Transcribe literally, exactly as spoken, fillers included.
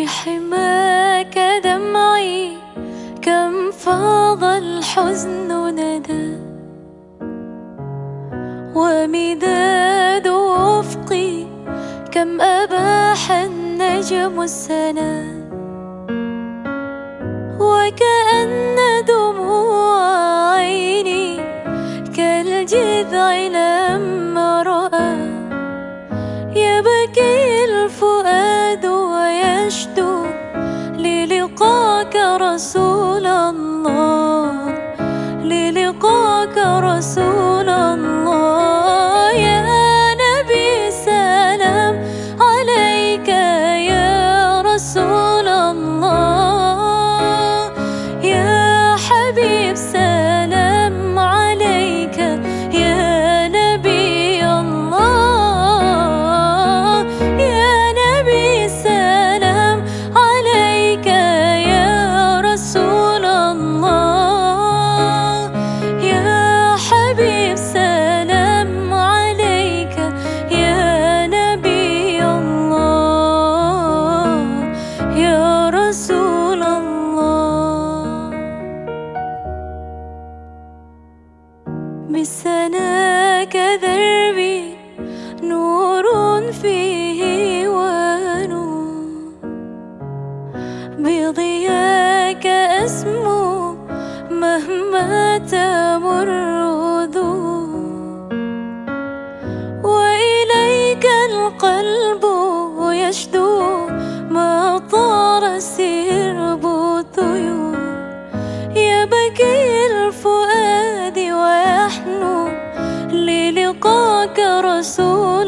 بحماك دمعي كم فاض الحزن ندى، ومداد أفقي كم أباح النجم السنا، وكأن دموع عيني كالجذع لما رأى، يبكي الفؤاد ويشدو للقاك رسول الله، للقاك رسول الله. يا نبي سلام عليك يا رسول الله، يا حبيب سلام عليك يا نبي الله، يا نبي سلام عليك يا رسول الله، يا حبيب سلام عليك يا نبي الله، يا رسول الله. بسناك دربي نور فيه ونور، بضياك أسمو مهما تمر ذور، وإليك القلب يشدو ما طار سرب الطيور، يبكي الفؤاد ويحنو للقاك رسول